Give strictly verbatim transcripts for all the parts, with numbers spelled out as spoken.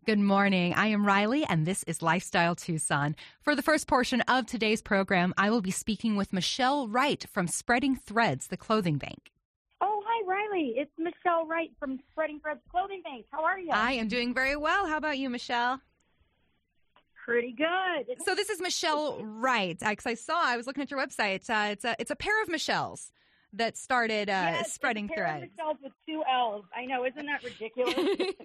Good morning. I am Riley, and this is Lifestyle Tucson. For the first portion of today's program, I will be speaking with Michelle Wright from Spreading Threads, the clothing bank. Oh, hi, Riley. It's Michelle Wright from Spreading Threads Clothing Bank. How are you? I am doing very well. How about you, Michelle? Pretty good. So this is Michelle Wright, because I saw, I was looking at your website. Uh, it's a it's a pair of Michelles that started uh, yes, Spreading it's a pair Threads. Of Michelles with two L's. I know, isn't that ridiculous?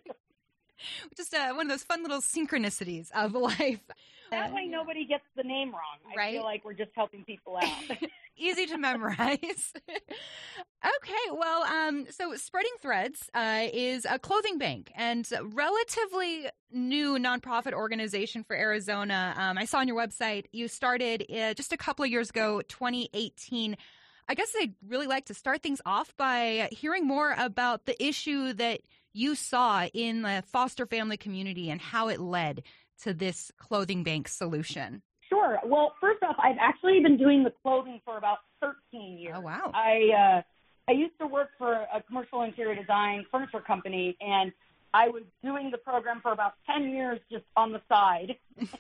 Just uh, one of those fun little synchronicities of life. That way nobody gets the name wrong. I right? feel like we're just helping people out. Easy to memorize. Okay, well, um, so Spreading Threads uh, is a clothing bank and a relatively new nonprofit organization for Arizona. Um, I saw on your website you started uh, just a couple of years ago, twenty eighteen. I guess I'd really like to start things off by hearing more about the issue that you saw in the foster family community and how it led to this clothing bank solution. Sure. Well, first off, I've actually been doing the clothing for about thirteen years. Oh, wow. I uh, I used to work for a commercial interior design furniture company, and I was doing the program for about ten years just on the side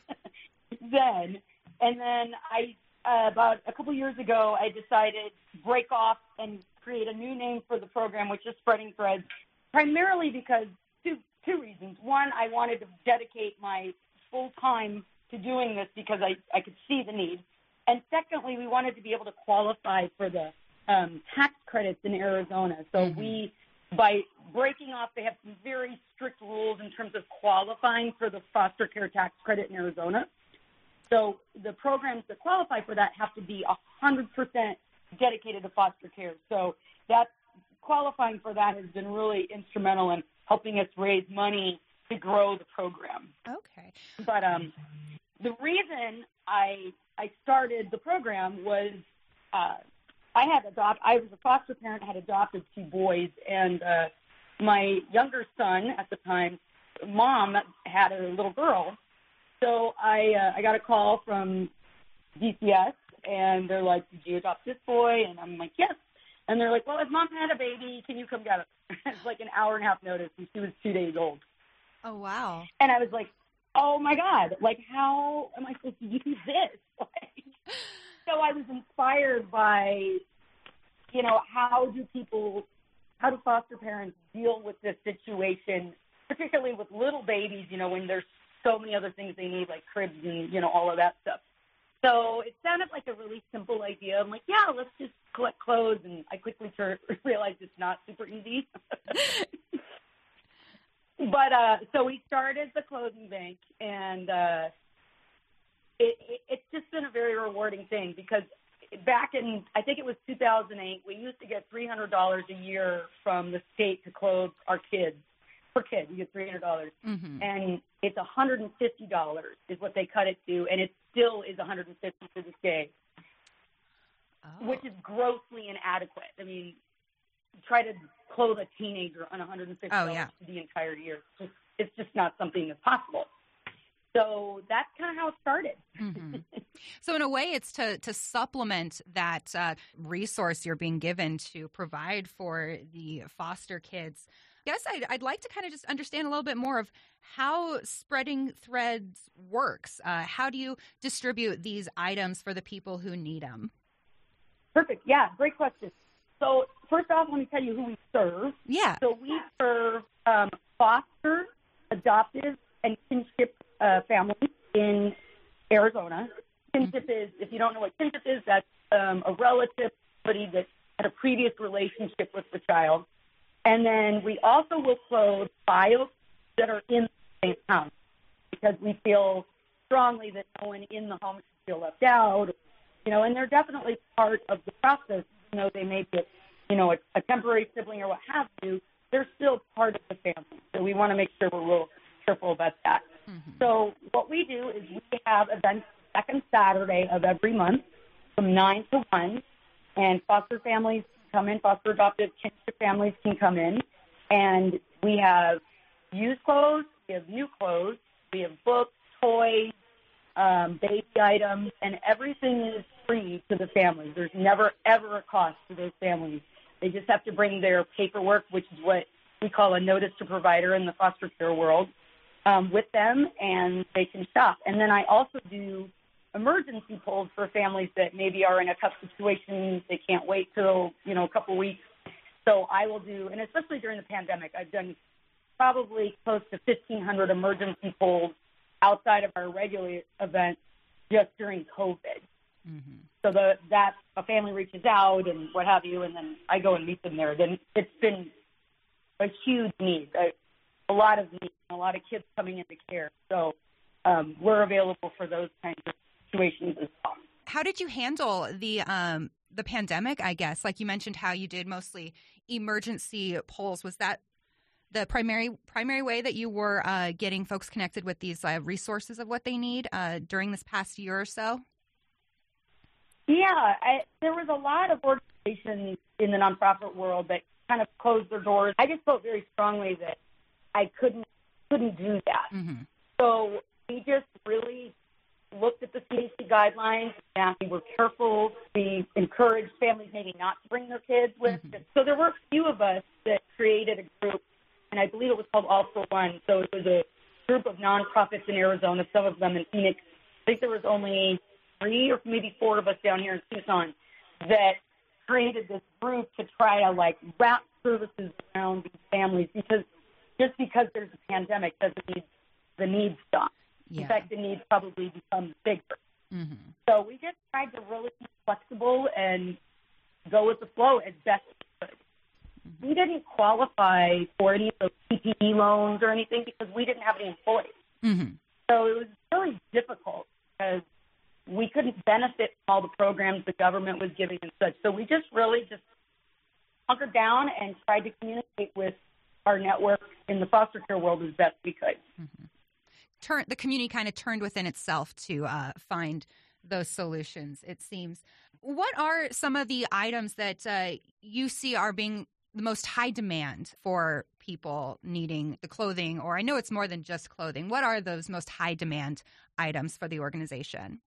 then. And then I, uh, about a couple years ago, I decided to break off and create a new name for the program, which is Spreading Threads, primarily because two, two reasons. One, I wanted to dedicate my full time to doing this because I, I could see the need. And secondly, we wanted to be able to qualify for the um, tax credits in Arizona. So mm-hmm. we, by breaking off, they have some very strict rules in terms of qualifying for the foster care tax credit in Arizona. So the programs that qualify for that have to be one hundred percent dedicated to foster care. So that qualifying for that has been really instrumental in helping us raise money to grow the program. Okay. But um, the reason I I started the program was uh, I had adopt I was a foster parent, had adopted two boys, and uh, my younger son at the time, mom had a little girl. So I uh, I got a call from D C S, and they're like, "Did you adopt this boy?" And I'm like, "Yes." And they're like, "Well, his mom had a baby. Can you come get her?" It's like an hour and a half notice, and she was two days old. Oh, wow. And I was like, oh, my God, like, how am I supposed to use this? Like, so I was inspired by, you know, how do people, how do foster parents deal with this situation, particularly with little babies, you know, when there's so many other things they need, like cribs and, you know, all of that stuff. So it sounded like a really simple idea. I'm like, yeah, let's just collect clothes. And I quickly ter- realized it's not super easy. But uh, so we started the clothing bank, and uh, it, it, it's just been a very rewarding thing because back in, I think it was two thousand eight, we used to get three hundred dollars a year from the state to clothe our kids. Per kid, we get three hundred dollars. Mm-hmm. And it's one hundred fifty dollars is what they cut it to, and it still is one hundred fifty dollars to this day, oh. which is grossly inadequate. I mean, try to clothe a teenager on one hundred fifty dollars oh, yeah. for the entire year. It's just, it's just not something that's possible. So that's kind of how it started. Mm-hmm. So in a way, it's to, to supplement that uh, resource you're being given to provide for the foster kids. I guess I'd, I'd like to kind of just understand a little bit more of how Spreading Threads works. Uh, how do you distribute these items for the people who need them? Perfect. Yeah, great question. So first off, let me tell you who we serve. Yeah. So we serve um, foster, adoptive, and kinship uh, families in Arizona. Kinship mm-hmm. is, if you don't know what kinship is, that's um, a relative, somebody that had a previous relationship with the child. And then we also will clothe files that are in the same house because we feel strongly that no one in the home should feel left out. You know, and they're definitely part of the process. You know, they may be, you know, a, a temporary sibling or what have you. They're still part of the family. So we want to make sure we're real careful about that. Mm-hmm. So what we do is we have events second Saturday of every month from nine to one, and foster families come in, foster adoptive kinship families can come in, and we have used clothes, we have new clothes, we have books, toys, um, baby items, and everything is free to the families. There's never, ever a cost to those families. They just have to bring their paperwork, which is what we call a notice to provider in the foster care world. um, with them, and they can shop. And then I also do emergency polls for families that maybe are in a tough situation. They can't wait till, you know, a couple weeks. So I will do, and especially during the pandemic, I've done probably close to fifteen hundred emergency polls outside of our regular events just during COVID. Mm-hmm. So the, that a family reaches out and what have you, and then I go and meet them there. Then it's been a huge need, a, a lot of need, a lot of kids coming into care. So um, we're available for those kinds of situations as well. How did you handle the um, the pandemic, I guess? Like you mentioned how you did mostly emergency polls. Was that the primary primary way that you were uh, getting folks connected with these uh, resources of what they need uh, during this past year or so? Yeah, I, there was a lot of organizations in the nonprofit world that kind of closed their doors. I just felt very strongly that I couldn't couldn't do that. Mm-hmm. So we just really looked at the C D C guidelines, and we were careful. We encouraged families maybe not to bring their kids with. Mm-hmm. So there were a few of us that created a group, and I believe it was called All for One. So it was a group of nonprofits in Arizona, some of them in Phoenix. I think there was only three or maybe four of us down here in Tucson that created this group to try to, like, wrap services around these families, because just because there's a pandemic doesn't mean the needs stop. Yeah. In fact, the needs probably become bigger. Mm-hmm. So we just tried to really be flexible and go with the flow as best we could. Mm-hmm. We didn't qualify for any of those P P E loans or anything because we didn't have any employees. Mm-hmm. So it was really difficult because we couldn't benefit from all the programs the government was giving and such. So we just really just hunkered down and tried to communicate with our network in the foster care world as best we could. Mm-hmm. Turn, the community kind of turned within itself to uh, find those solutions, it seems. What are some of the items that uh, you see are being the most high demand for people needing the clothing? Or I know it's more than just clothing. What are those most high demand items for the organization?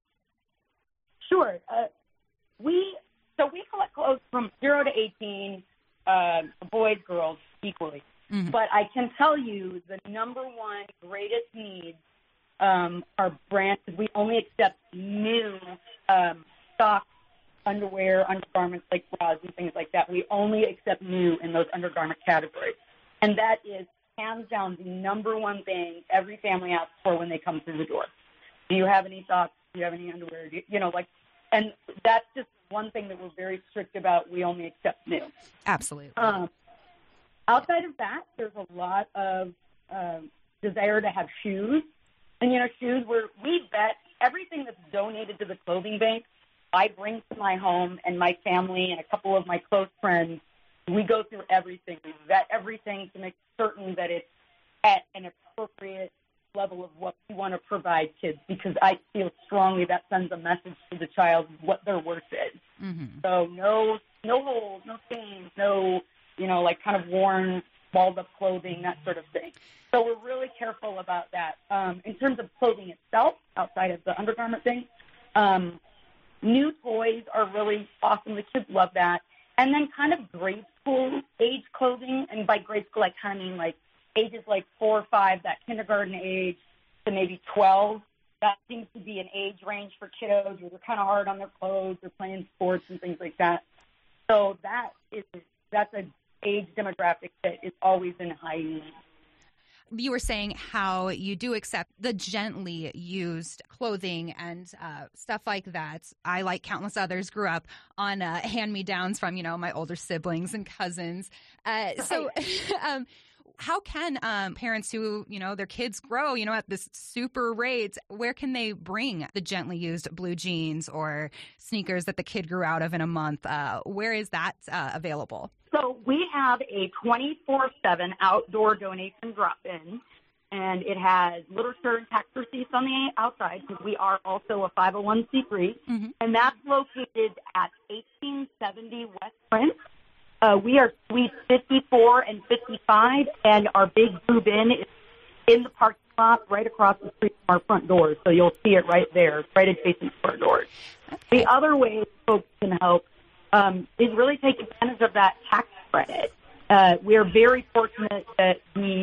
Sure. Uh, we so we collect clothes from zero to eighteen, uh, boys, girls equally. Mm-hmm. But I can tell you the number one greatest needs um, are brands. We only accept new um, socks, underwear, undergarments like bras and things like that. We only accept new in those undergarment categories. And that is hands down the number one thing every family asks for when they come through the door. Do you have any socks? Do you have any underwear? Do you, you know, like, and that's just one thing that we're very strict about. We only accept new. Absolutely. Um, outside of that, there's a lot of um, desire to have shoes. And, you know, shoes, where we vet everything that's donated to the clothing bank, I bring to my home, and my family and a couple of my close friends, we go through everything. We vet everything to make certain that it's at an appropriate level of what we want to provide kids, because I feel strongly that sends a message to the child what their worth is. Mm-hmm. So no no holes, no stains, no, you know, like kind of worn, balled up clothing, that sort of thing. So we're really careful about that. Um, in terms of clothing itself, outside of the undergarment thing, um, new toys are really awesome. The kids love that. And then kind of grade school age clothing, and by grade school I kind of mean like ages like four or five, that kindergarten age to maybe twelve. That seems to be an age range for kiddos where they're kind of hard on their clothes, they're playing sports and things like that. So that is that's an age demographic that is always in high need. You were saying how you do accept the gently used clothing and uh, stuff like that. I, like countless others, grew up on uh, hand-me-downs from, you know, my older siblings and cousins. Uh, so um, how can um, parents who, you know, their kids grow, you know, at this super rate, where can they bring the gently used blue jeans or sneakers that the kid grew out of in a month? Uh, where is that uh, available? So we have a twenty-four seven outdoor donation drop-in, and it has literature and tax receipts on the outside, because we are also a five oh one c three, mm-hmm. and that's located at eighteen seventy West Prince. Uh, we are suites fifty-four and fifty-five, and our big blue bin is in the parking lot right across the street from our front doors, so you'll see it right there, right adjacent to our doors. Okay. The other way folks can help Um, is really take advantage of that tax credit. Uh, we are very fortunate that the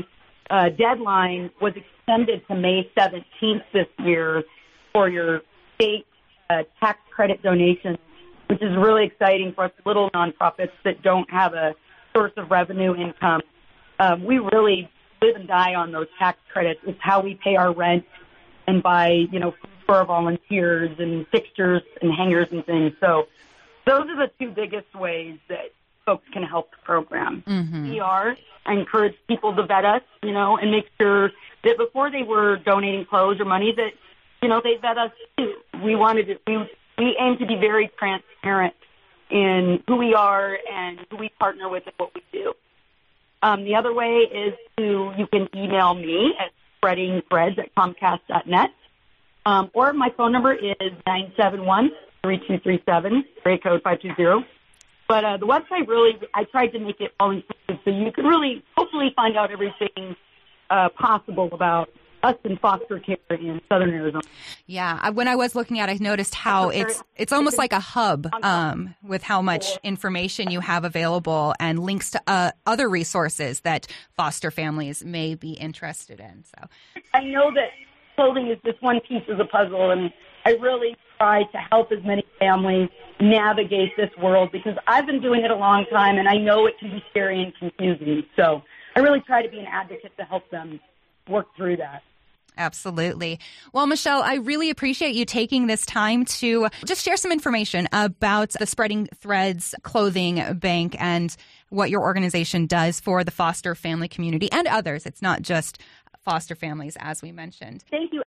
uh, deadline was extended to May seventeenth this year for your state uh, tax credit donations, which is really exciting for us little nonprofits that don't have a source of revenue income. Um, we really live and die on those tax credits. It's how we pay our rent and buy, you know, food for our volunteers and fixtures and hangers and things. So those are the two biggest ways that folks can help the program. Mm-hmm. We are. I encourage people to vet us, you know, and make sure that before they were donating clothes or money that, you know, they vet us too. We wanted to, we, we aim to be very transparent in who we are and who we partner with and what we do. Um, the other way is to, you can email me at spreadingthreads at comcast dot net, um, or my phone number is nine seven one, three two three seven, area code five two zero. But uh, the website really, I tried to make it all inclusive so you can really hopefully find out everything uh, possible about us in foster care in Southern Arizona. Yeah, when I was looking at it, I noticed how it's it's almost like a hub um, with how much information you have available and links to uh, other resources that foster families may be interested in. So I know that clothing is just one piece of the puzzle, and I really try to help as many families navigate this world because I've been doing it a long time, and I know it can be scary and confusing. So I really try to be an advocate to help them work through that. Absolutely. Well, Michelle, I really appreciate you taking this time to just share some information about the Spreading Threads Clothing Bank and what your organization does for the foster family community and others. It's not just foster families, as we mentioned. Thank you.